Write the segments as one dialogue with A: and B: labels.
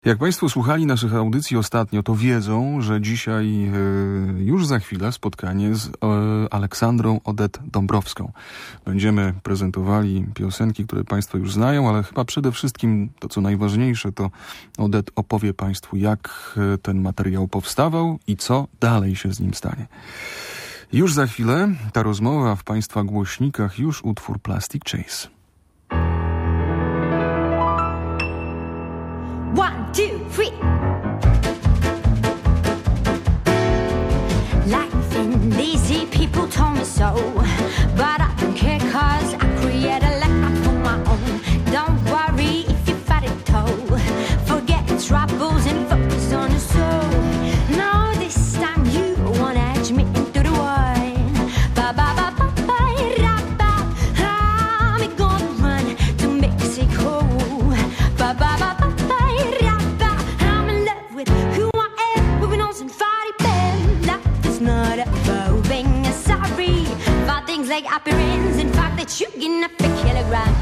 A: Jak Państwo słuchali naszych audycji ostatnio, to wiedzą, że dzisiaj, już za chwilę, spotkanie z Aleksandrą Odette Dąbrowską. Będziemy prezentowali piosenki, które Państwo już znają, ale chyba przede wszystkim to, co najważniejsze, to Odette opowie Państwu, jak ten materiał powstawał i co dalej się z nim stanie. Już za chwilę ta rozmowa w Państwa głośnikach, już utwór Plastic Chase.
B: 1, 2, 3. Life ain't easy, people told me so, but I don't care 'cause I create a life of my own. Don't worry if you fight it though, forget troubles and focus on the soul. No, this time you wanna edge me into the wine. Ba ba ba ba ba ra ba. I'm gonna run to Mexico. Ba ba ba ba. Things like appearance and fact that you gain up a kilogram.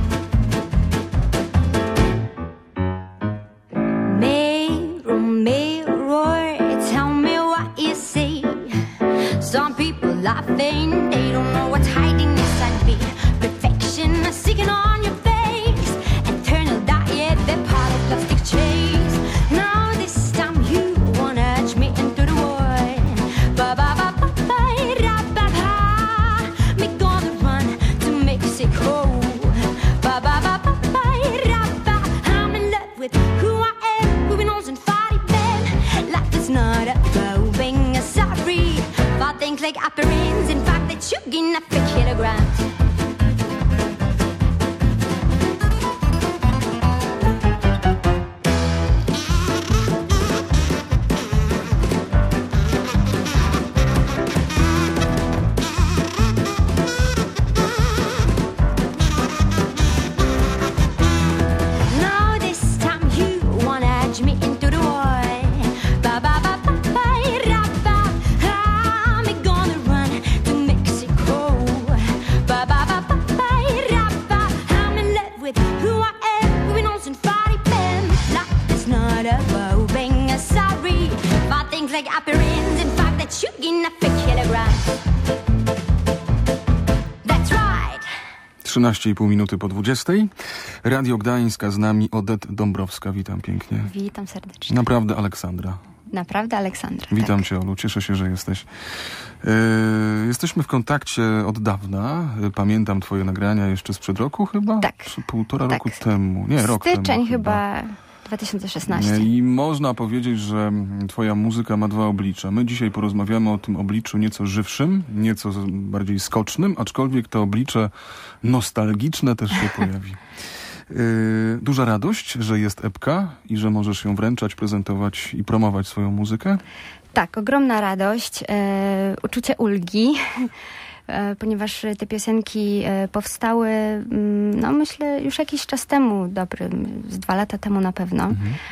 B: Mirror, mirror, tell me what you see. Some people laughing, they don't know what's hiding inside me. Perfection sticking on your face, eternal diet, the part of plastic chase. Now this time you wanna edge me into the void. Ba ba ba ba ba ra ba ba. Mexico. Ba ba ba ba ba ra ba. I'm in love with who I am. Moving on and fighting them. Life is not about being sorry. But things like appearance and fact that you gain up a kilogram. Like appearance and fact that you gain up a kilogram. That's right.
A: 13,5 minuty po 20. Radio Gdańska, z nami Odette Dąbrowska. Witam pięknie.
C: Witam serdecznie.
A: Naprawdę Aleksandra.
C: Naprawdę Aleksandra.
A: Witam
C: tak.
A: Cię, Olu. Cieszę się, że jesteś. Jesteśmy w kontakcie od dawna. Pamiętam Twoje nagrania jeszcze sprzed roku chyba?
C: Tak.
A: Czy półtora
C: tak.
A: roku temu? Nie, rok temu.
C: Styczeń chyba 2016.
A: I można powiedzieć, że Twoja muzyka ma dwa oblicza. My dzisiaj porozmawiamy o tym obliczu nieco żywszym, nieco bardziej skocznym, aczkolwiek to oblicze nostalgiczne też się pojawi. Duża radość, że jest epka i że możesz ją wręczać, prezentować i promować swoją muzykę?
C: Tak, ogromna radość, uczucie ulgi, ponieważ te piosenki powstały, no myślę, już jakiś czas temu, z 2 lata temu na pewno,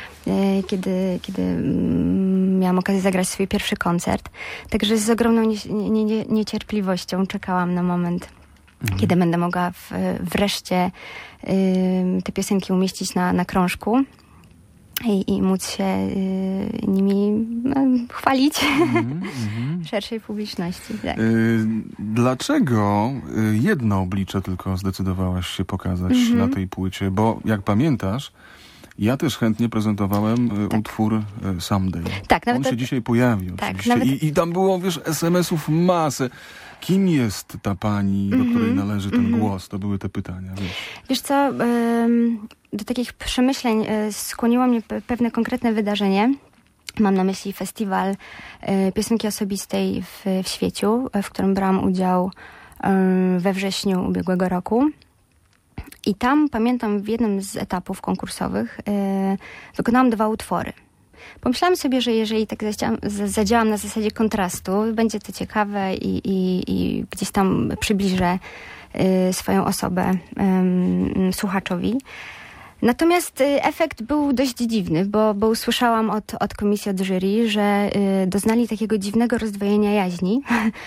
C: kiedy miałam okazję zagrać swój pierwszy koncert. Także z ogromną niecierpliwością czekałam na moment, kiedy będę mogła wreszcie te piosenki umieścić na krążku i móc się nimi chwalić szerszej publiczności. Tak.
A: Dlaczego jedno oblicze tylko zdecydowałaś się pokazać na tej płycie? Bo jak pamiętasz, ja też chętnie prezentowałem utwór Someday.
C: Tak,
A: on się dzisiaj pojawi oczywiście.
C: Nawet...
A: I tam było, wiesz, SMS-ów masę. Kim jest ta pani, do której należy ten głos? To były te pytania.
C: Wiesz co, do takich przemyśleń skłoniło mnie pewne konkretne wydarzenie. Mam na myśli festiwal piosenki osobistej w Świeciu, w którym brałam udział we wrześniu ubiegłego roku. I tam, pamiętam, w jednym z etapów konkursowych wykonałam 2 utwory. Pomyślałam sobie, że jeżeli tak zadziałam na zasadzie kontrastu, będzie to ciekawe i gdzieś tam przybliżę swoją osobę słuchaczowi. Natomiast efekt był dość dziwny, bo usłyszałam od komisji, od jury, że doznali takiego dziwnego rozdwojenia jaźni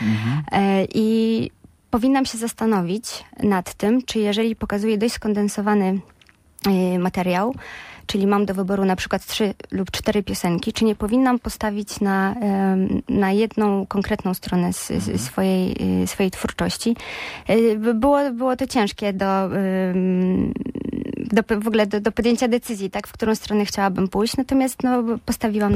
C: i powinnam się zastanowić nad tym, czy jeżeli pokazuję dość skondensowany materiał, czyli mam do wyboru na przykład 3 lub 4 piosenki, czy nie powinnam postawić na jedną konkretną stronę swojej twórczości. Było to ciężkie w ogóle do podjęcia decyzji, tak, w którą stronę chciałabym pójść, natomiast postawiłam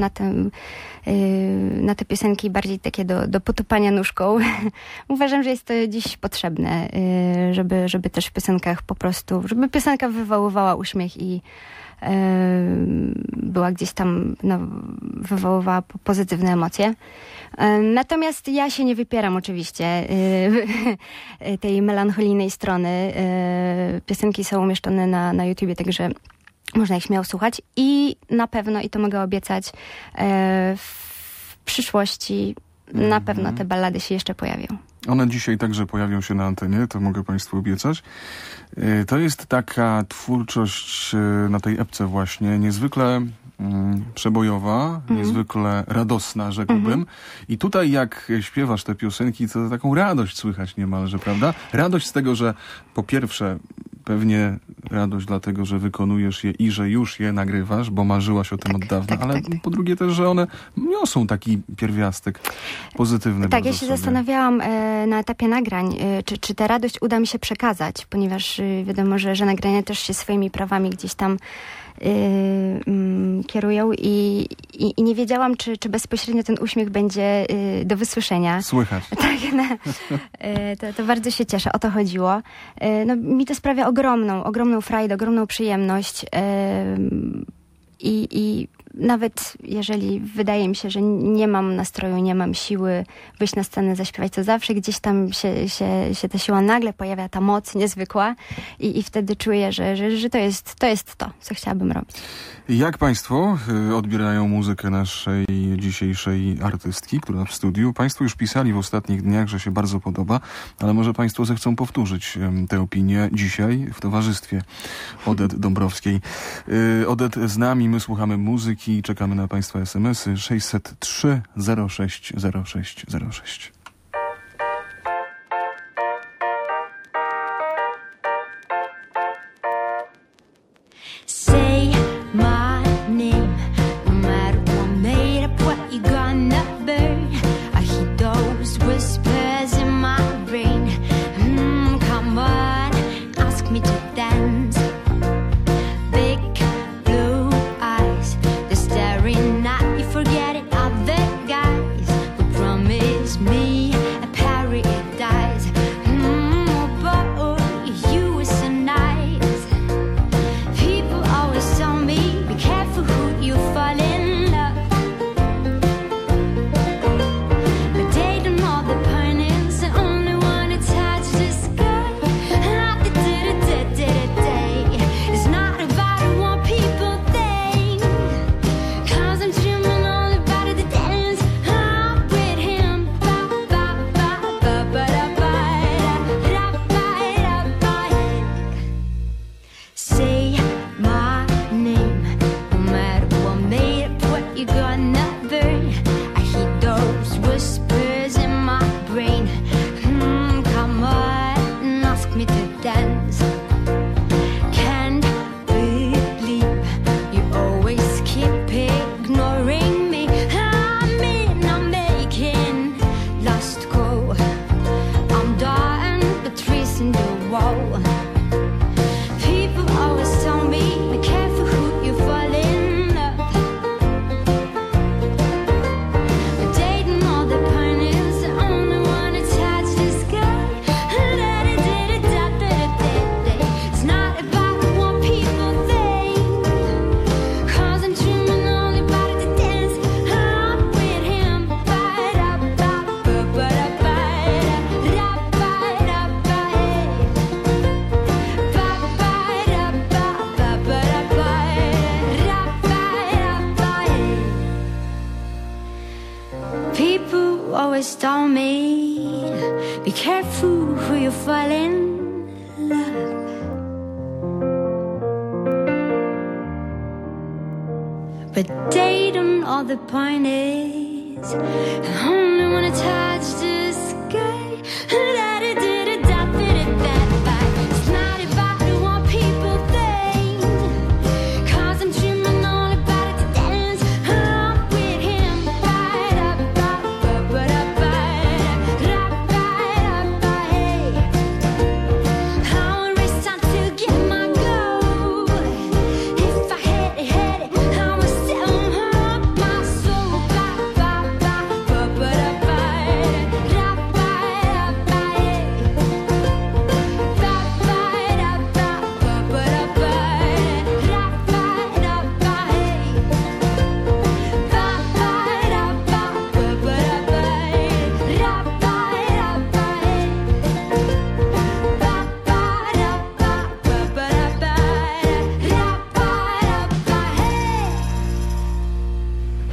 C: na te piosenki bardziej takie do potupania nóżką. Uważam, że jest to dziś potrzebne, żeby też w piosenkach po prostu, żeby piosenka wywoływała uśmiech i była gdzieś tam, wywoływała pozytywne emocje. Natomiast ja się nie wypieram oczywiście tej melancholijnej strony. Piosenki są umieszczone na YouTubie, także można ich śmiało słuchać i na pewno, i to mogę obiecać, w przyszłości na pewno te ballady się jeszcze pojawią.
A: One dzisiaj także pojawią się na antenie, to mogę Państwu obiecać. To jest taka twórczość na tej epce właśnie niezwykle przebojowa, niezwykle radosna, rzekłbym. I tutaj jak śpiewasz te piosenki, to taką radość słychać niemalże, prawda? Radość z tego, że po pierwsze pewnie radość dlatego, że wykonujesz je i że już je nagrywasz, bo marzyłaś o tym od dawna, ale po drugie też, że one niosą taki pierwiastek pozytywny.
C: Tak, ja się zastanawiałam na etapie nagrań, czy tę radość uda mi się przekazać, ponieważ wiadomo, że nagrania też się swoimi prawami gdzieś tam kierują i nie wiedziałam, czy bezpośrednio ten uśmiech będzie do wysłyszenia.
A: Słychać.
C: Tak, to bardzo się cieszę, o to chodziło. Mi to sprawia ogromną frajdę, ogromną przyjemność i nawet jeżeli wydaje mi się, że nie mam nastroju, nie mam siły wyjść na scenę, zaśpiewać, to zawsze gdzieś tam się ta siła nagle pojawia, ta moc niezwykła i wtedy czuję, że to jest to, co chciałabym robić.
A: Jak Państwo odbierają muzykę naszej dzisiejszej artystki, która w studiu? Państwo już pisali w ostatnich dniach, że się bardzo podoba, ale może Państwo zechcą powtórzyć tę opinię dzisiaj w towarzystwie Odett Dąbrowskiej. Odett z nami, my słuchamy muzyki i czekamy na Państwa SMS-y 603 06 06 06.
B: Say my name, no matter what made up, what you gonna burn. I hear those whispers in my brain. Come on, ask me to dance. Big blue eyes, they're staring at you, forget it, other guys who promised me a paradise. Oh boy, you were so nice. People always tell me, be careful who you fall in love. But they don't know the point is the only one to touch the sky. It's not about what people think, 'cause I'm dreaming all about the dance I'm with him. Say my name, no matter what made up, what you gonna burn. I hear those whispers in my brain. Come on, ask me to dance. Can't believe you always keep ignoring me. I'm making lost call. I'm dying, but trees in the wall. People always tell me, be careful who you fall in love. But they don't know the point is the only one to touch the sky. It's not about what people think, 'cause I'm dreaming only about the dance I'm with him. People always tell me, be careful who you fall in love. But they don't know the point is I only wanna touch the sky. It's not about what people think, 'cause I'm dreaming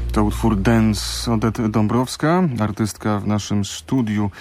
A: To utwór Dance Odety Dąbrowska, artystka w naszym studiu.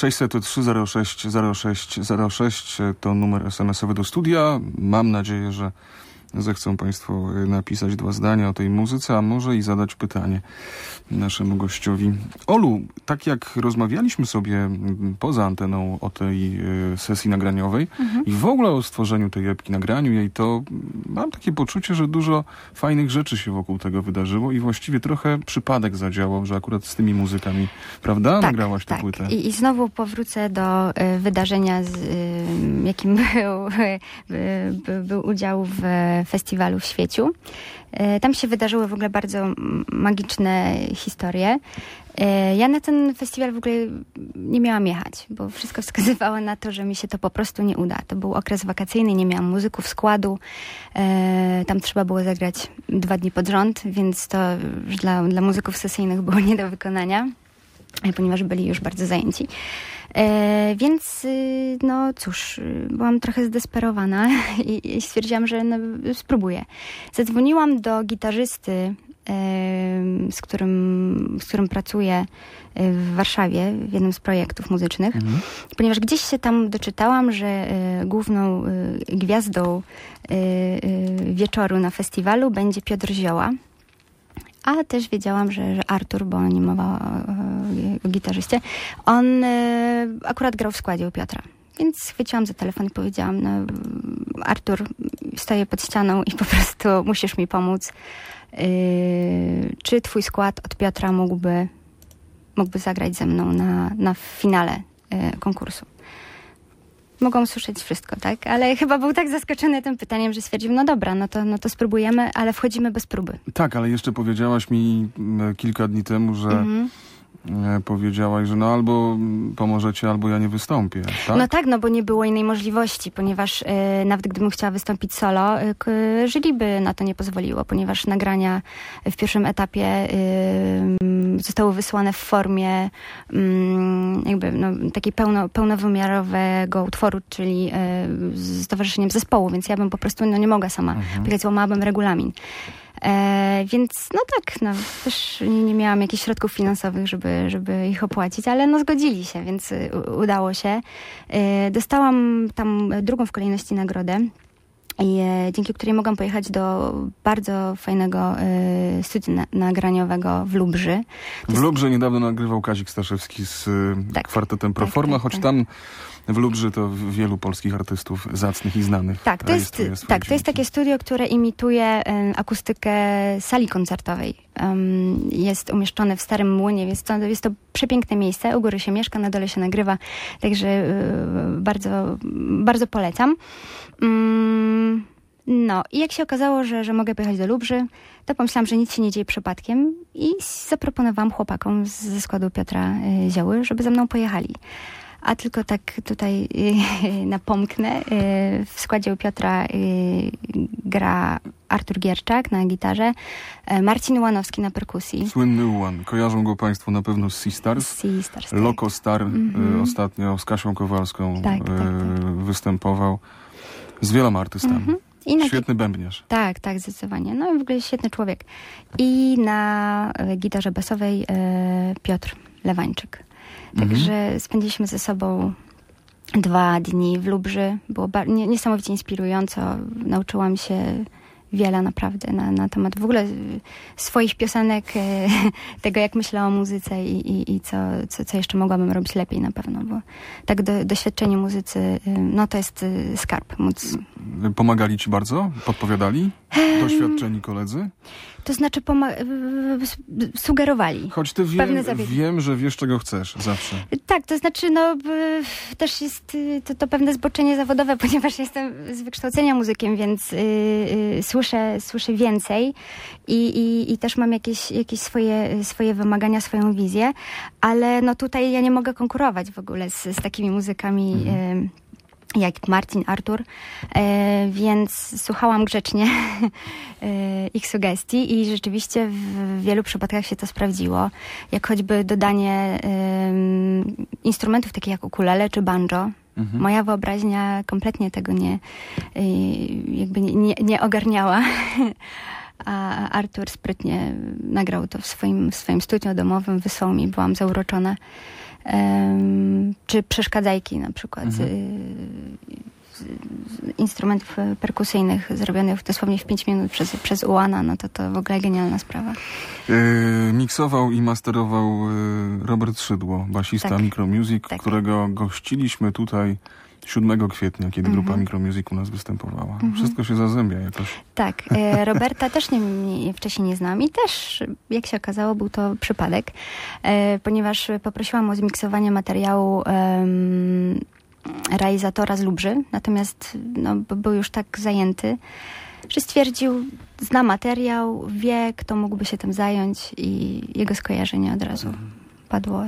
A: 603060606 to numer SMS-owy do studia. Mam nadzieję, że zechcą Państwo napisać 2 zdania o tej muzyce, a może i zadać pytanie naszemu gościowi. Olu, tak jak rozmawialiśmy sobie poza anteną o tej sesji nagraniowej i w ogóle o stworzeniu tej epki, nagraniu jej, to mam takie poczucie, że dużo fajnych rzeczy się wokół tego wydarzyło i właściwie trochę przypadek zadziałał, że akurat z tymi muzykami, prawda?
C: Tak,
A: nagrałaś tę płytę.
C: I znowu powrócę do wydarzenia, jakim był udział w festiwalu w Świeciu. Tam się wydarzyły w ogóle bardzo magiczne historie. Ja na ten festiwal w ogóle nie miałam jechać, bo wszystko wskazywało na to, że mi się to po prostu nie uda. To był okres wakacyjny, nie miałam muzyków składu. Tam trzeba było zagrać 2 dni pod rząd, więc to już dla muzyków sesyjnych było nie do wykonania, ponieważ byli już bardzo zajęci. Więc no cóż, byłam trochę zdesperowana i stwierdziłam, że spróbuję. Zadzwoniłam do gitarzysty, z którym pracuję w Warszawie w jednym z projektów muzycznych, ponieważ gdzieś się tam doczytałam, że główną gwiazdą wieczoru na festiwalu będzie Piotr Zioła. A też wiedziałam, że Artur, bo nie mowa o gitarzyście, on akurat grał w składzie u Piotra. Więc chwyciłam za telefon i powiedziałam, Artur, stoję pod ścianą i po prostu musisz mi pomóc. Czy twój skład od Piotra mógłby zagrać ze mną na finale konkursu? Mogą słyszeć wszystko, tak? Ale chyba był tak zaskoczony tym pytaniem, że stwierdził, no dobra, no to spróbujemy, ale wchodzimy bez próby.
A: Tak, ale jeszcze powiedziałaś mi kilka dni temu, że powiedziałaś, że no albo pomożecie, albo ja nie wystąpię, tak?
C: No tak, no bo nie było innej możliwości, ponieważ nawet gdybym chciała wystąpić solo, jury by na to nie pozwoliło, ponieważ nagrania w pierwszym etapie zostały wysłane w formie jakby takiej pełnowymiarowego utworu, czyli z towarzyszeniem zespołu, więc ja bym po prostu nie mogła sama pojechać, złamałabym regulamin. Więc no tak, też nie miałam jakichś środków finansowych, żeby ich opłacić, ale zgodzili się, więc udało się. Dostałam tam 2. w kolejności nagrodę, dzięki której mogłam pojechać do bardzo fajnego studia nagraniowego w Lubrzy.
A: W Lubrze niedawno nagrywał Kazik Staszewski z kwartetem Proforma, choć tam w Lubrzy to wielu polskich artystów zacnych i znanych.
C: Tak, to jest takie studio, które imituje akustykę sali koncertowej. Jest umieszczone w Starym Młynie, więc jest to przepiękne miejsce. U góry się mieszka, na dole się nagrywa, także bardzo, bardzo polecam. No i jak się okazało, że mogę pojechać do Lubrzy, to pomyślałam, że nic się nie dzieje przypadkiem i zaproponowałam chłopakom ze składu Piotra Zioły, żeby ze mną pojechali. A tylko tak tutaj napomknę, w składzie u Piotra gra Artur Gierczak na gitarze, Marcin Ułanowski na perkusji.
A: Słynny Ułan. Kojarzą go Państwo na pewno z Sea Stars.
C: Tak.
A: Loco Star ostatnio z Kasią Kowalską występował. Z wieloma artystami. Świetny bębniarz.
C: Tak, zdecydowanie. No i w ogóle świetny człowiek. I na gitarze basowej Piotr Lewańczyk. Także spędziliśmy ze sobą 2 dni w Lubrzy. Było niesamowicie inspirująco. Nauczyłam się wiele naprawdę na temat w ogóle swoich piosenek, tego jak myślę o muzyce i co jeszcze mogłabym robić lepiej na pewno, bo tak doświadczenie muzycy, to jest skarb.
A: Pomagali ci bardzo? Podpowiadali? Doświadczeni koledzy?
C: To znaczy sugerowali.
A: Choć ty wiem, że wiesz, czego chcesz zawsze. Tak,
C: to znaczy też jest to pewne zboczenie zawodowe, ponieważ jestem z wykształcenia muzykiem, więc słyszę więcej i też mam jakieś swoje wymagania, swoją wizję, ale tutaj ja nie mogę konkurować w ogóle z takimi muzykami jak Marcin, Artur, więc słuchałam grzecznie ich sugestii i rzeczywiście w wielu przypadkach się to sprawdziło. Jak choćby dodanie instrumentów takich jak ukulele czy banjo. Moja wyobraźnia kompletnie tego nie ogarniała. a Artur sprytnie nagrał to w swoim studiu domowym, wysłał mi, byłam zauroczona. Czy przeszkadzajki na przykład instrumentów perkusyjnych zrobionych dosłownie w 5 minut przez Ułana, no to w ogóle genialna sprawa.
A: Miksował i masterował Robert Szydło, basista Micromusic, którego gościliśmy tutaj 7 kwietnia, kiedy grupa Micromusic u nas występowała. Wszystko się zazębia jakoś. Tak,
C: Roberta też wcześniej nie znam i też, jak się okazało, był to przypadek, ponieważ poprosiłam o zmiksowanie materiału realizatora z Lubrzy, natomiast był już tak zajęty, że stwierdził, zna materiał, wie, kto mógłby się tym zająć i jego skojarzenie od razu padło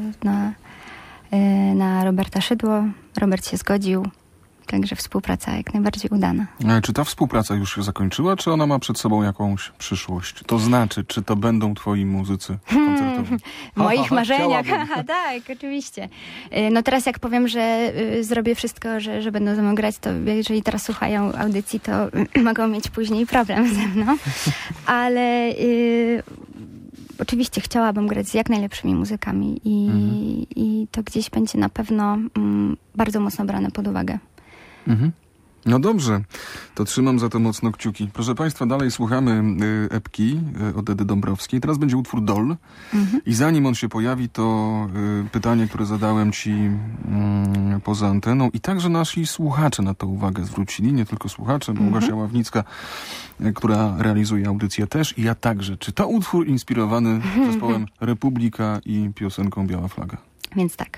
C: na Roberta Szydło. Robert się zgodził, także współpraca jak najbardziej udana.
A: Czy ta współpraca już się zakończyła, czy ona ma przed sobą jakąś przyszłość? To znaczy, czy to będą twoi muzycy koncertowi?
C: W moich marzeniach, tak, oczywiście. No teraz jak powiem, że zrobię wszystko, że będą ze mną grać, to jeżeli teraz słuchają audycji, to mogą mieć później problem ze mną. Ale oczywiście chciałabym grać z jak najlepszymi muzykami i to gdzieś będzie na pewno bardzo mocno brane pod uwagę.
A: No dobrze, to trzymam za to mocno kciuki. Proszę Państwa, dalej słuchamy epki Odety Dąbrowskiej. Teraz będzie utwór Doll. I zanim on się pojawi, to pytanie, które zadałem Ci poza anteną i także nasi słuchacze na to uwagę zwrócili, nie tylko słuchacze, bo Łukasia Ławnicka, która realizuje audycję też i ja także. Czy to utwór inspirowany zespołem Republika i piosenką Biała Flaga?
C: Więc tak,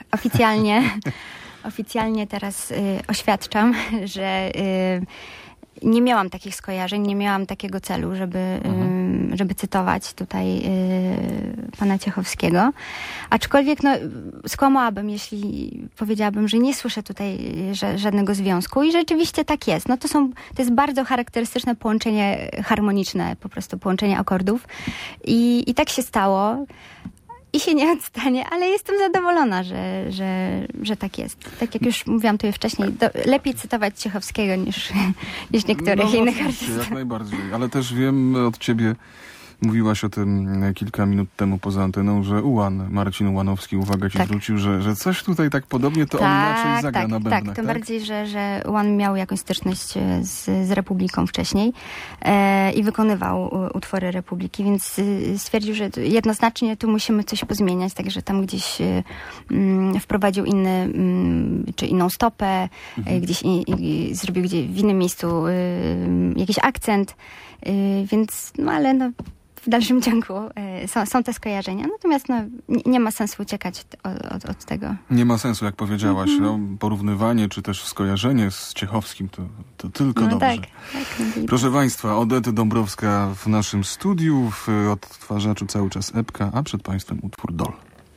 C: oficjalnie teraz oświadczam, że nie miałam takich skojarzeń, nie miałam takiego celu, żeby cytować tutaj pana Ciechowskiego. Aczkolwiek skłamałabym, jeśli powiedziałabym, że nie słyszę tutaj żadnego związku i rzeczywiście tak jest. To jest bardzo charakterystyczne połączenie harmoniczne, po prostu połączenie akordów i tak się stało. I się nie odstanie, ale jestem zadowolona, że tak jest. Tak jak już mówiłam tutaj wcześniej, lepiej cytować Ciechowskiego niż niektórych innych artystów.
A: Jak najbardziej, ale też wiem od ciebie, mówiłaś o tym kilka minut temu poza anteną, że Marcin Ułanowski, uwaga ci zwrócił, że coś tutaj tak podobnie, to on inaczej zagra na bębnach.
C: Tak, tym bardziej, że Ułan miał jakąś styczność z Republiką wcześniej i wykonywał utwory Republiki, więc stwierdził, że jednoznacznie tu musimy coś pozmieniać, także tam gdzieś wprowadził inną stopę, gdzieś zrobił w innym miejscu jakiś akcent, więc ale w dalszym ciągu są te skojarzenia. Natomiast nie ma sensu uciekać od tego.
A: Nie ma sensu, jak powiedziałaś. Porównywanie, czy też skojarzenie z Ciechowskim to tylko dobrze.
C: Tak,
A: proszę Państwa, Odety Dąbrowska w naszym studiu, w odtwarzaczu cały czas epka, a przed Państwem utwór Doll.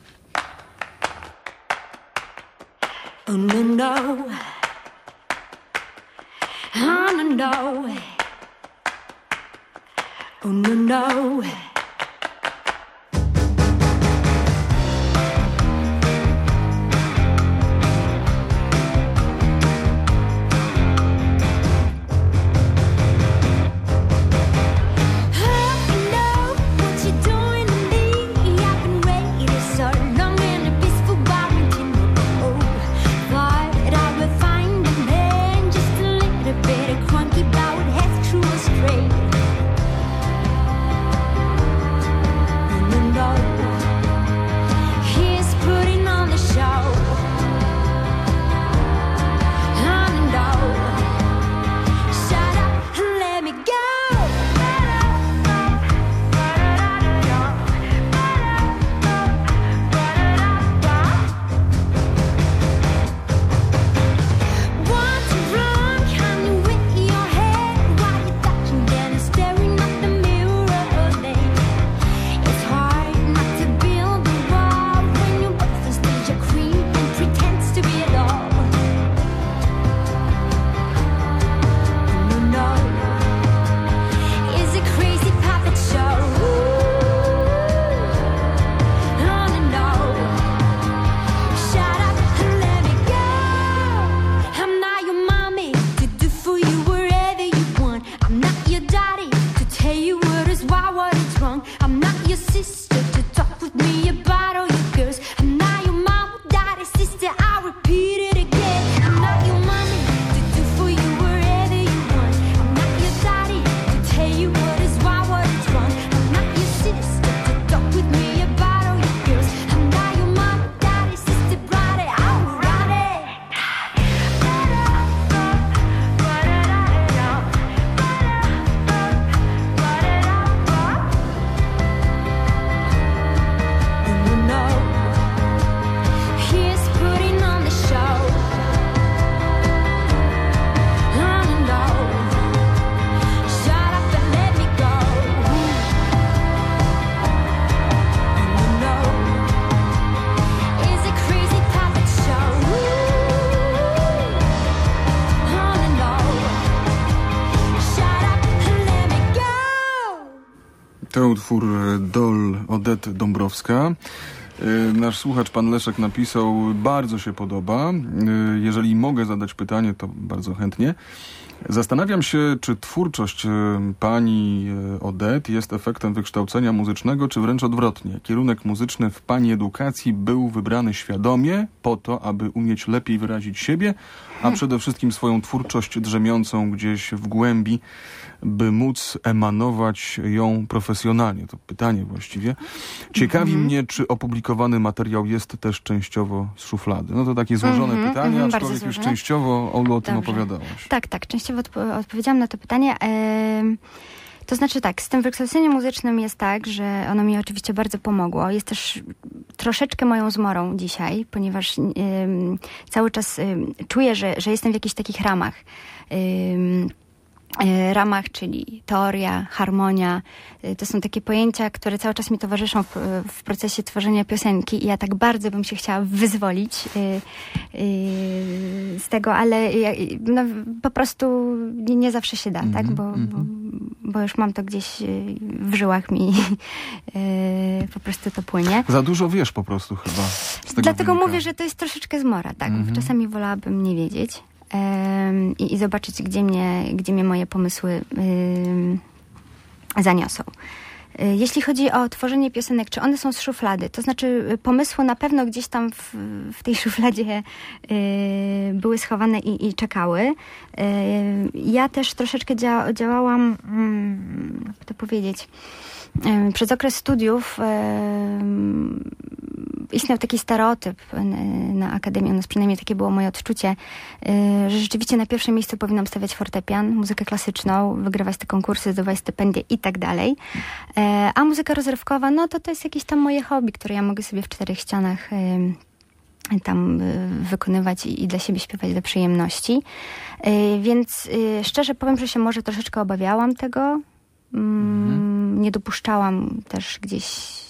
B: Oh, no. Oh, no. Oh, no.
D: Crunky bow, head true straight.
A: utwór Dol Odette Dąbrowska. Nasz słuchacz, pan Leszek, napisał: bardzo się podoba. Jeżeli mogę zadać pytanie, to bardzo chętnie. Zastanawiam się, czy twórczość pani Odette jest efektem wykształcenia muzycznego, czy wręcz odwrotnie. Kierunek muzyczny w pani edukacji był wybrany świadomie po to, aby umieć lepiej wyrazić siebie, a przede wszystkim swoją twórczość drzemiącą gdzieś w głębi, by móc emanować ją profesjonalnie. To pytanie właściwie. Ciekawi mnie, czy opublikowany materiał jest też częściowo z szuflady. No to takie złożone pytanie, aczkolwiek już częściowo, Olu, o tym opowiadałaś.
C: Tak, częściowo odpowiedziałam na to pytanie. To znaczy tak, z tym wykształceniem muzycznym jest tak, że ono mi oczywiście bardzo pomogło. Jest też troszeczkę moją zmorą dzisiaj, ponieważ cały czas czuję, że jestem w jakichś takich ramach, czyli teoria, harmonia. To są takie pojęcia, które cały czas mi towarzyszą w procesie tworzenia piosenki i ja tak bardzo bym się chciała wyzwolić z tego, ale po prostu nie zawsze się da, tak? Bo już mam to gdzieś w żyłach mi po prostu to płynie.
A: Za dużo wiesz po prostu chyba. Z tego
C: Dlatego
A: wynika.
C: Mówię, że to jest troszeczkę zmora, tak? Czasami wolałabym nie wiedzieć. I zobaczyć, gdzie mnie moje pomysły zaniosą. Jeśli chodzi o tworzenie piosenek, czy one są z szuflady, to znaczy pomysły na pewno gdzieś tam w tej szufladzie były schowane i czekały. Ja też troszeczkę działałam, jak to powiedzieć, przez okres studiów istniał taki stereotyp na Akademii, u nas przynajmniej takie było moje odczucie, że rzeczywiście na pierwszym miejscu powinnam stawiać fortepian, muzykę klasyczną, wygrywać te konkursy, zdobywać stypendia i tak dalej. A muzyka rozrywkowa, no to jest jakieś tam moje hobby, które ja mogę sobie w 4 ścianach tam wykonywać i dla siebie śpiewać do przyjemności. Więc szczerze powiem, że się może troszeczkę obawiałam tego. Nie dopuszczałam też gdzieś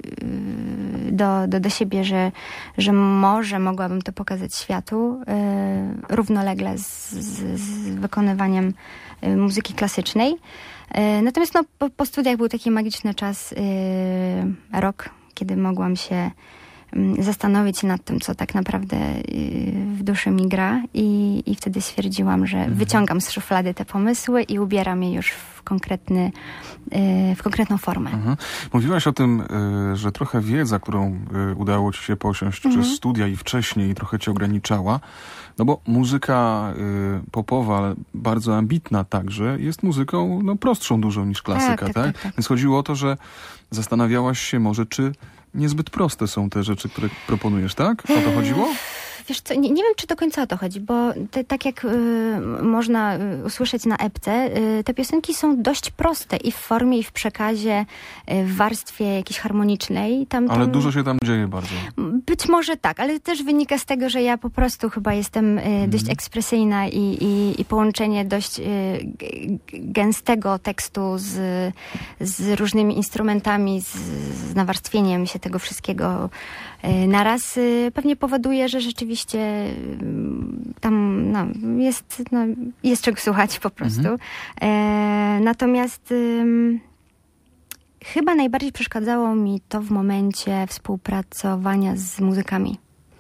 C: do siebie, że może mogłabym to pokazać światu równolegle z wykonywaniem muzyki klasycznej. Natomiast po studiach był taki magiczny czas, rok, kiedy mogłam się zastanowić się nad tym, co tak naprawdę w duszy mi gra i wtedy stwierdziłam, że wyciągam z szuflady te pomysły i ubieram je już w konkretną formę.
A: Mówiłaś o tym, że trochę wiedza, którą udało ci się posiąść przez studia i wcześniej, trochę cię ograniczała, no bo muzyka popowa, ale bardzo ambitna także, jest muzyką prostszą dużo niż klasyka, tak? Więc chodziło o to, że zastanawiałaś się może, czy niezbyt proste są te rzeczy, które proponujesz, tak? O to chodziło?
C: Wiesz co, nie wiem, czy do końca o to chodzi, bo tak jak można usłyszeć na epce, te piosenki są dość proste i w formie, i w przekazie, w warstwie jakiejś harmonicznej.
A: Ale dużo się tam dzieje bardzo.
C: Być może tak, ale też wynika z tego, że ja po prostu chyba jestem dość ekspresyjna i połączenie dość gęstego tekstu z różnymi instrumentami, z nawarstwieniem się tego wszystkiego naraz pewnie powoduje, że rzeczywiście tam jest czego słuchać po prostu. Natomiast chyba najbardziej przeszkadzało mi to w momencie współpracowania z muzykami.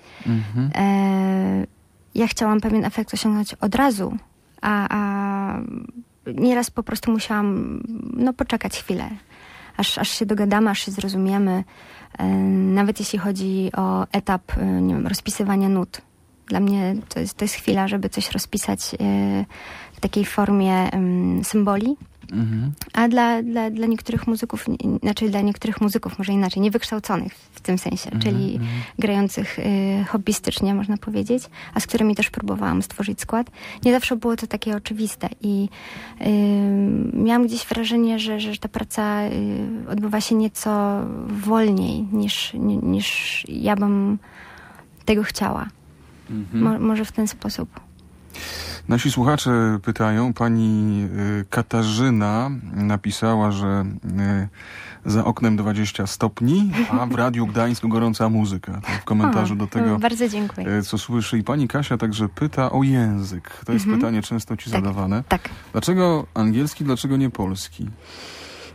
C: Ja chciałam pewien efekt osiągnąć od razu, a nieraz po prostu musiałam poczekać chwilę, aż się dogadamy, aż się zrozumiemy. Nawet jeśli chodzi o etap, rozpisywania nut. Dla mnie to jest chwila, żeby coś rozpisać w takiej formie symboli. A dla niektórych muzyków, dla niektórych muzyków może inaczej, niewykształconych w tym sensie, czyli grających hobbystycznie, można powiedzieć, a z którymi też próbowałam stworzyć skład. Nie zawsze było to takie oczywiste i miałam gdzieś wrażenie, że ta praca odbywa się nieco wolniej niż ja bym tego chciała. Może w ten sposób.
A: Nasi słuchacze pytają, pani Katarzyna napisała, że za oknem 20 stopni, a w Radiu Gdańsk gorąca muzyka. To w komentarzu do tego,
C: bardzo dziękuję.
A: Co słyszy. I pani Kasia także pyta o język. To jest pytanie często ci zadawane.
C: Tak.
A: Dlaczego angielski, dlaczego nie polski?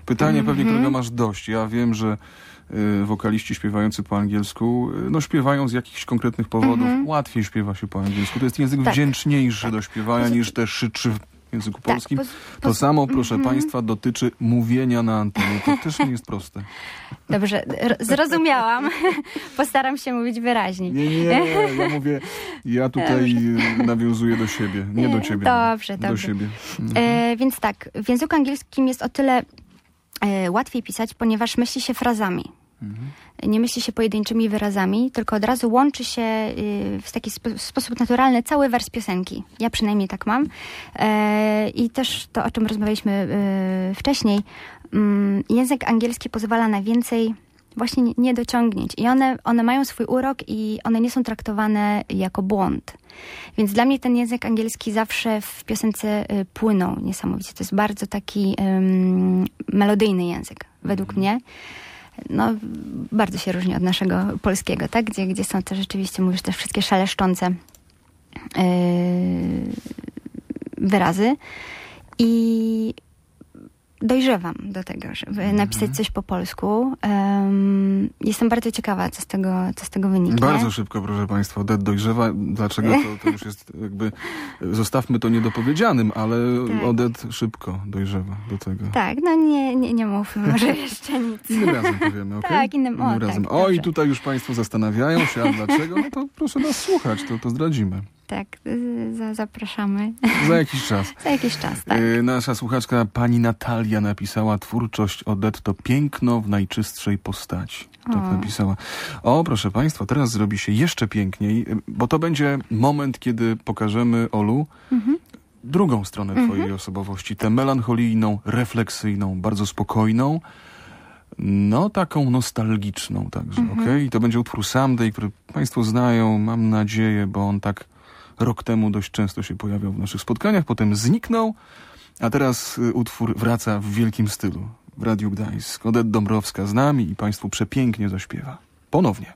A: Pytanie pewnie, którego masz dość. Ja wiem, że wokaliści śpiewający po angielsku, śpiewają z jakichś konkretnych powodów. Łatwiej śpiewa się po angielsku. To jest język wdzięczniejszy do śpiewania niż te szyczy w języku polskim. To samo, proszę Państwa, dotyczy mówienia na antenie. To też nie jest proste.
C: Dobrze, zrozumiałam. Postaram się mówić wyraźnie.
A: Nie, ja mówię, ja tutaj nawiązuję do siebie, nie do ciebie.
C: Dobrze.
A: Do siebie.
C: Więc tak, w języku angielskim jest o tyle łatwiej pisać, ponieważ myśli się frazami. Nie myśli się pojedynczymi wyrazami, tylko od razu łączy się w taki sposób naturalny cały wers piosenki. Ja przynajmniej tak mam. I też to, o czym rozmawialiśmy wcześniej, język angielski pozwala na więcej właśnie niedociągnięć. I one mają swój urok i one nie są traktowane jako błąd. Więc dla mnie ten język angielski zawsze w piosence płynął niesamowicie. To jest bardzo taki melodyjny język, według mnie. Bardzo się różni od naszego polskiego, tak? Gdzie są to rzeczywiście, mówisz, też wszystkie szaleszczące wyrazy. I dojrzewam do tego, żeby napisać coś po polsku. Jestem bardzo ciekawa, co z tego wyniknie.
A: Bardzo szybko, proszę Państwa, Odette dojrzewa. Dlaczego? To już jest jakby... Zostawmy to niedopowiedzianym, ale tak. Odette szybko dojrzewa do tego.
C: Tak, nie mówmy może jeszcze nic.
A: Innym razem powiemy, okej?
C: Tak, innym razem.
A: Tak, i tutaj już Państwo zastanawiają się, a dlaczego? No to proszę nas słuchać, to zdradzimy.
C: Tak, zapraszamy.
A: Za jakiś czas.
C: Za jakiś czas, tak.
A: Nasza słuchaczka pani Natalia napisała: twórczość Odette to piękno w najczystszej postaci. Tak napisała. Proszę Państwa, teraz zrobi się jeszcze piękniej, bo to będzie moment, kiedy pokażemy, Olu, drugą stronę twojej osobowości. Tę melancholijną, refleksyjną, bardzo spokojną, taką nostalgiczną także, okej? I to będzie utwór Someday, który Państwo znają, mam nadzieję, bo on tak rok temu dość często się pojawiał w naszych spotkaniach, potem zniknął, a teraz utwór wraca w wielkim stylu w Radiu Gdańsk. Odette Dąbrowska z nami i Państwu przepięknie zaśpiewa. Ponownie.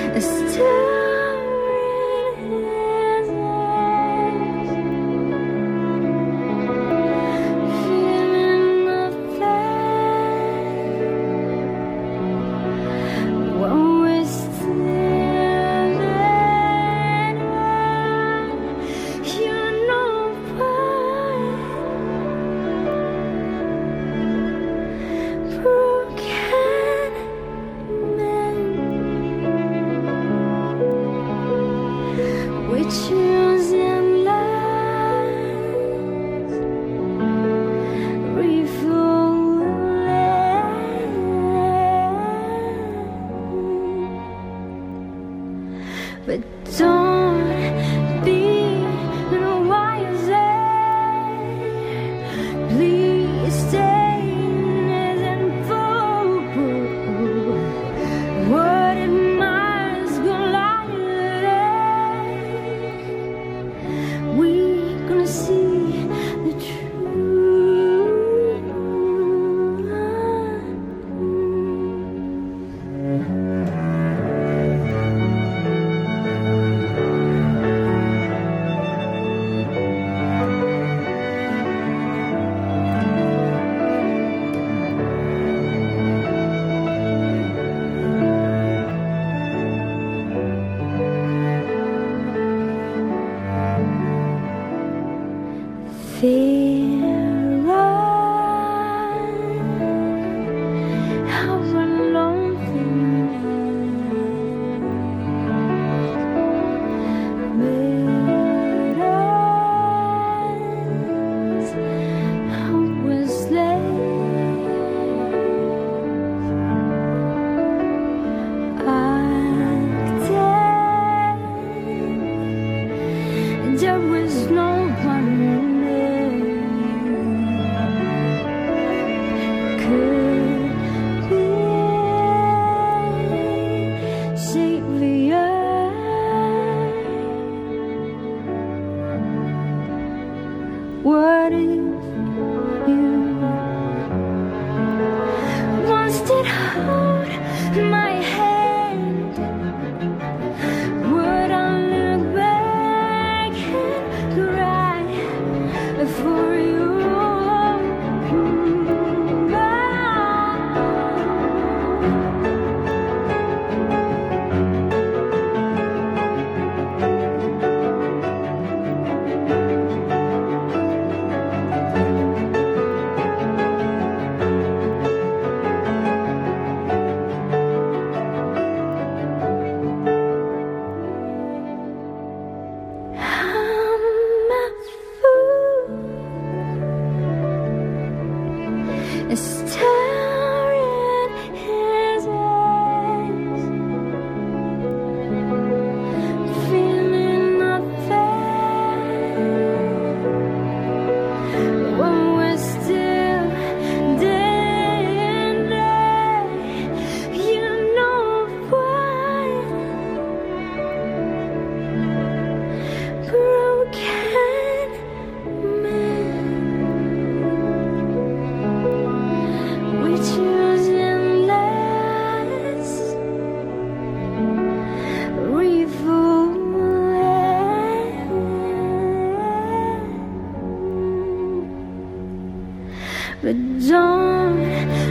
B: but don't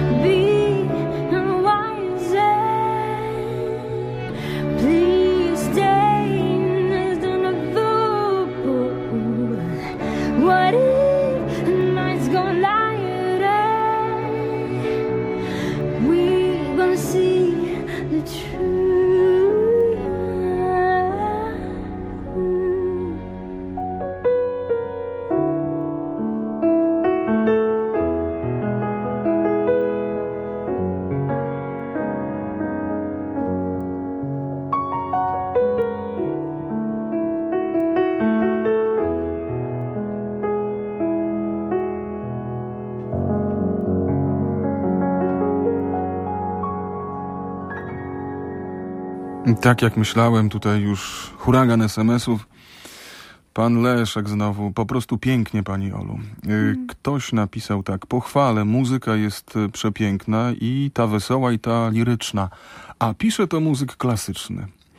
B: be wiser. Please stay as a fool. What if the night's gonna lighter? We gonna see the truth.
A: Tak jak myślałem, tutaj już huragan SMS-ów. Pan Leszek znowu, po prostu pięknie, pani Olu. Ktoś napisał tak: pochwalę, muzyka jest przepiękna i ta wesoła, i ta liryczna. A pisze to muzyk klasyczny.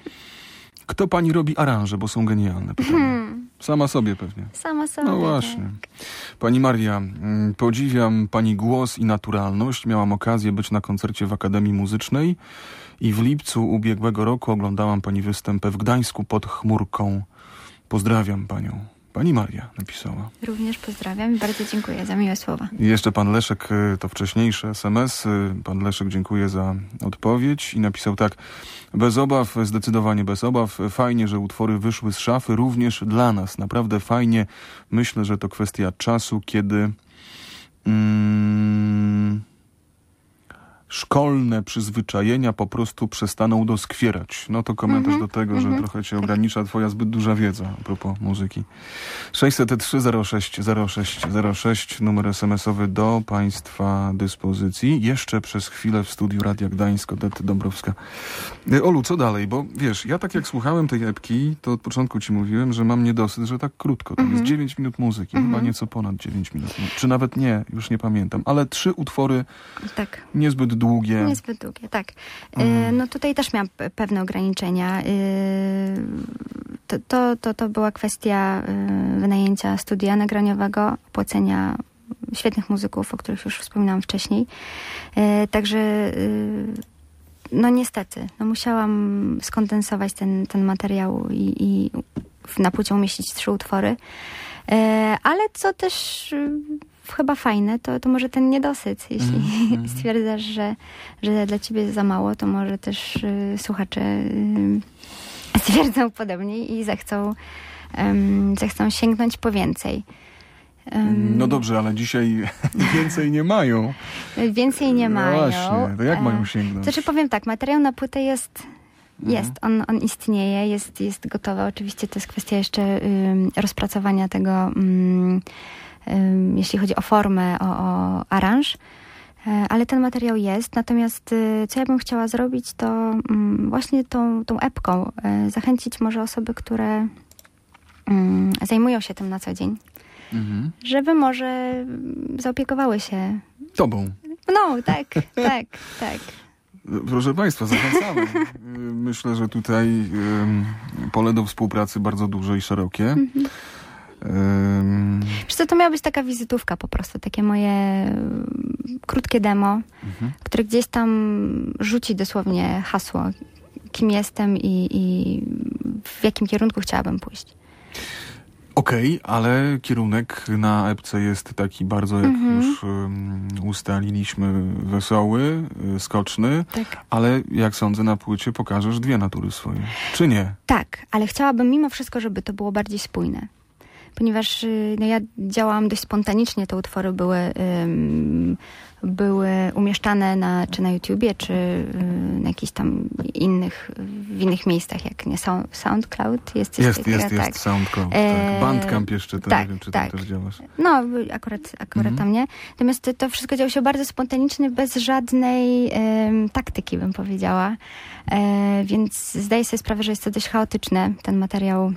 A: Kto pani robi aranże, bo są genialne pytania. Sama sobie pewnie.
C: Sama sobie.
A: No właśnie. Pani Maria, podziwiam pani głos i naturalność. Miałam okazję być na koncercie w Akademii Muzycznej i w lipcu ubiegłego roku oglądałam pani występ w Gdańsku pod chmurką. Pozdrawiam panią. Pani Maria napisała.
C: Również pozdrawiam i bardzo dziękuję za miłe słowa.
A: I jeszcze pan Leszek, to wcześniejszy SMS. Pan Leszek dziękuję za odpowiedź i napisał tak. Bez obaw, zdecydowanie bez obaw. Fajnie, że utwory wyszły z szafy również dla nas. Naprawdę fajnie. Myślę, że to kwestia czasu, kiedy szkolne przyzwyczajenia po prostu przestaną doskwierać. No to komentarz do tego, że trochę cię ogranicza twoja zbyt duża wiedza a propos muzyki. 603-06-06-06, numer SMS-owy do państwa dyspozycji. Jeszcze przez chwilę w studiu Radia Gdańsk, Odety Dąbrowska. Olu, co dalej? Bo wiesz, ja tak jak słuchałem tej epki, to od początku ci mówiłem, że mam niedosyt, że tak krótko. Tam jest 9 minut muzyki, chyba nieco ponad 9 minut. Czy nawet nie, już nie pamiętam. Ale 3 utwory niezbyt długie.
C: Niezbyt długie, tak. No tutaj też miałam pewne ograniczenia. To była kwestia wynajęcia studia nagraniowego, płacenia świetnych muzyków, o których już wspominałam wcześniej. Także no niestety, musiałam skondensować ten materiał i na płycie umieścić 3 utwory. Ale co też chyba fajne, to może ten niedosyt. Jeśli stwierdzasz, że dla ciebie jest za mało, to może też słuchacze stwierdzą podobnie i zechcą sięgnąć po więcej.
A: No dobrze, ale dzisiaj więcej nie mają.
C: Więcej nie mają.
A: Właśnie, to jak mają sięgnąć?
C: Znaczy powiem tak, materiał na płytę jest, on istnieje, jest gotowy. Oczywiście to jest kwestia jeszcze rozpracowania tego, jeśli chodzi o formę, o aranż. Ale ten materiał jest. Natomiast co ja bym chciała zrobić, to właśnie tą epką zachęcić może osoby, które zajmują się tym na co dzień, żeby może zaopiekowały się
A: tobą.
C: No, tak.
A: Proszę państwa, zachęcamy. Myślę, że tutaj pole do współpracy bardzo duże i szerokie.
C: Wiesz co, to miała być taka wizytówka po prostu, takie moje krótkie demo, które gdzieś tam rzuci dosłownie hasło, kim jestem i w jakim kierunku chciałabym pójść.
A: Okej, ale kierunek na epce jest taki bardzo, jak już ustaliliśmy, wesoły, skoczny, tak. Ale jak sądzę, na płycie pokażesz 2 natury swoje, czy nie? Tak,
C: ale chciałabym mimo wszystko, żeby to było bardziej spójne. Ponieważ ja działałam dość spontanicznie, te utwory były umieszczane czy na YouTubie, czy na jakichś tam w innych miejscach, jak nie SoundCloud. Jest
A: tak. SoundCloud. Tak. Bandcamp jeszcze, to nie wiem, czy tam też działasz.
C: No, akurat tam nie. Natomiast to wszystko działo się bardzo spontanicznie, bez żadnej taktyki, bym powiedziała. Więc zdaję sobie sprawę, że jest to dość chaotyczne. Ten materiał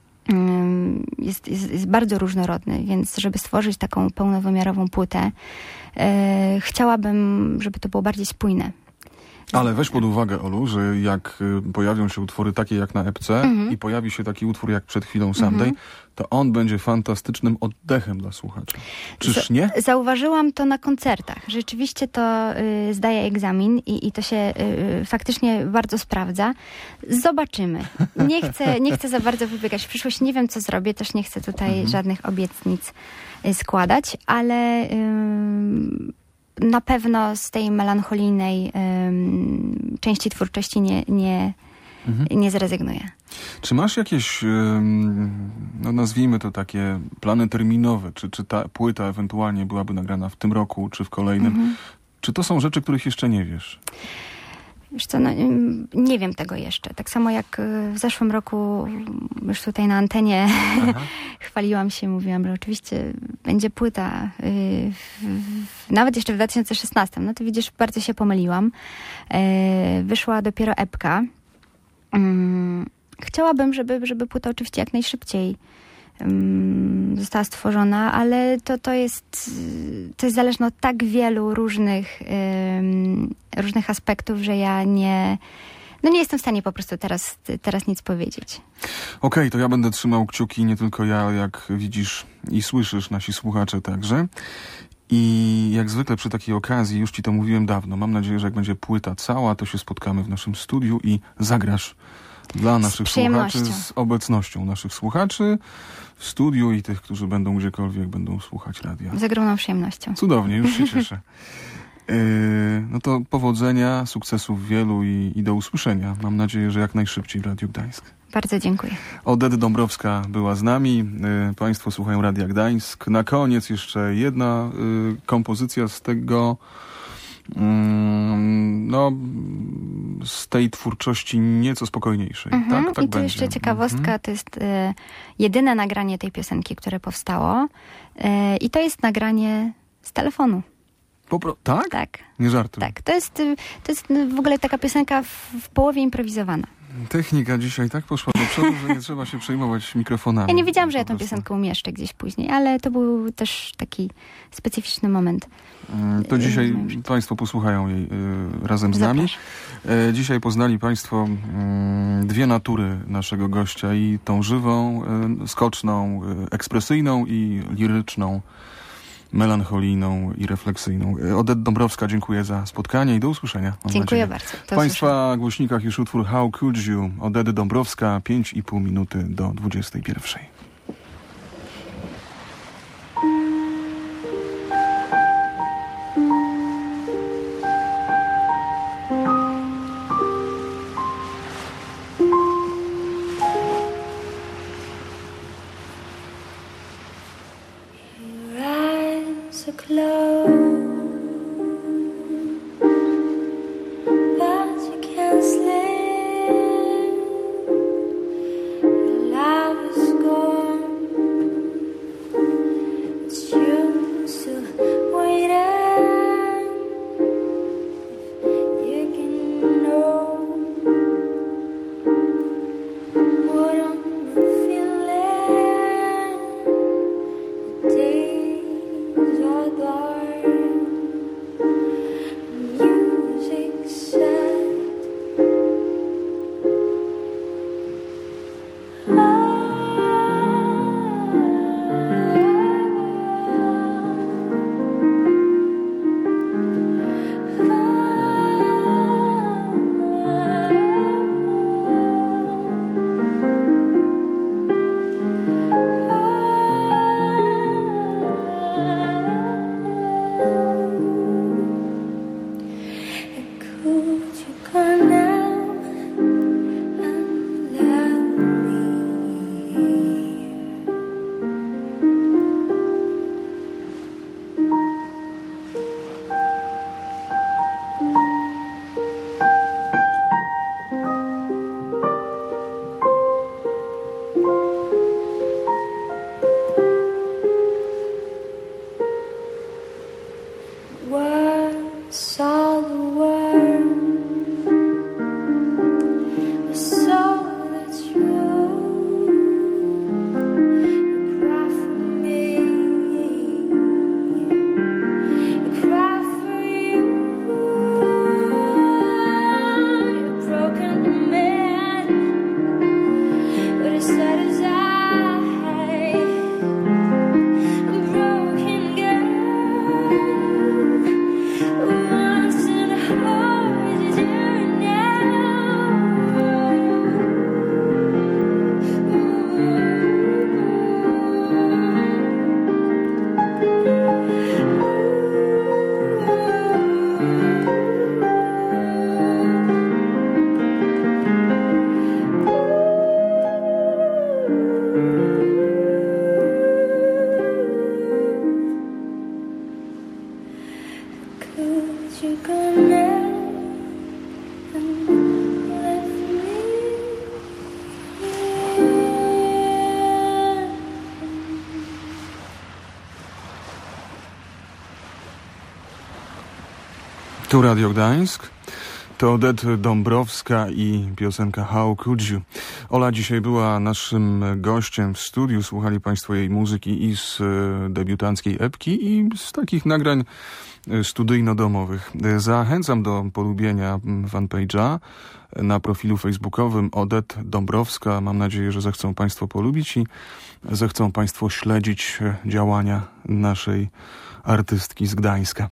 C: jest bardzo różnorodny, więc żeby stworzyć taką pełnowymiarową płytę, chciałabym, żeby to było bardziej spójne.
A: Ale weź pod uwagę, Olu, że jak pojawią się utwory takie jak na epce i pojawi się taki utwór jak przed chwilą Someday, to on będzie fantastycznym oddechem dla słuchaczy. Czyż nie? Zauważyłam
C: to na koncertach. Rzeczywiście to zdaje egzamin i to się faktycznie bardzo sprawdza. Zobaczymy. Nie chcę za bardzo wybiegać w przyszłość. Nie wiem, co zrobię. Też nie chcę tutaj żadnych obietnic składać, ale na pewno z tej melancholijnej części twórczości nie zrezygnuję.
A: Czy masz jakieś, no nazwijmy to takie plany terminowe? Czy ta płyta ewentualnie byłaby nagrana w tym roku, czy w kolejnym? Czy to są rzeczy, których jeszcze nie wiesz?
C: Wiesz co, nie wiem tego jeszcze. Tak samo jak w zeszłym roku już tutaj na antenie chwaliłam się, mówiłam, że oczywiście będzie płyta nawet jeszcze w 2016. No to widzisz, bardzo się pomyliłam. Wyszła dopiero epka. Chciałabym, żeby płyta oczywiście jak najszybciej została stworzona, ale to jest zależne od tak wielu różnych aspektów, że ja No nie jestem w stanie po prostu teraz nic powiedzieć.
A: Okej, to ja będę trzymał kciuki, nie tylko ja, jak widzisz i słyszysz, nasi słuchacze także. I jak zwykle przy takiej okazji, już ci to mówiłem dawno, mam nadzieję, że jak będzie płyta cała, to się spotkamy w naszym studiu i zagrasz dla naszych słuchaczy z obecnością naszych słuchaczy w studiu i tych, którzy będą gdziekolwiek będą słuchać radia.
C: Z ogromną przyjemnością.
A: Cudownie, już się cieszę. No to powodzenia, sukcesów wielu i do usłyszenia. Mam nadzieję, że jak najszybciej w Radiu Gdańsk.
C: Bardzo dziękuję.
A: Odette Dąbrowska była z nami. Państwo słuchają Radia Gdańsk. Na koniec jeszcze jedna kompozycja z tego, z tej twórczości nieco spokojniejszej. Tak
C: I tu
A: będzie.
C: jeszcze ciekawostka, to jest jedyne nagranie tej piosenki, które powstało. I to jest nagranie z telefonu.
A: Tak?
C: Tak.
A: Nie żartuj.
C: Tak, to jest w ogóle taka piosenka w połowie improwizowana.
A: Technika dzisiaj tak poszła do przodu, że nie trzeba się przejmować mikrofonami.
C: Ja nie wiedziałam, że ja tę piosenkę umieszczę gdzieś później, ale to był też taki specyficzny moment.
A: To dzisiaj Państwo posłuchają jej razem z nami. Dzisiaj poznali Państwo dwie natury naszego gościa, i tą żywą, skoczną, ekspresyjną i liryczną, melancholijną i refleksyjną. Odette Dąbrowska, dziękuję za spotkanie i do usłyszenia.
C: Dziękuję bardzo.
A: W Państwa głośnikach już utwór How Could You? Odette Dąbrowska, 5,5 minuty do 21.
B: So close, but you can't sleep. Your love is gone. It's you still waiting. If you can know what I'm feeling, the days are dark, music sad. Could you come now and love me? Words all the world, a soul that's true. You cry for me, you cry for you. You're broken man, but as sad as I'm broken girl. Once in a heart is here Could you go now and let me?
A: Tu Radio Gdańsk. To Odette Dąbrowska i piosenka How Could You. Ola dzisiaj była naszym gościem w studiu. Słuchali Państwo jej muzyki i z debiutanckiej epki, i z takich nagrań studyjno-domowych. Zachęcam do polubienia fanpage'a na profilu facebookowym Odette Dąbrowska. Mam nadzieję, że zechcą Państwo polubić i zechcą Państwo śledzić działania naszej artystki z Gdańska.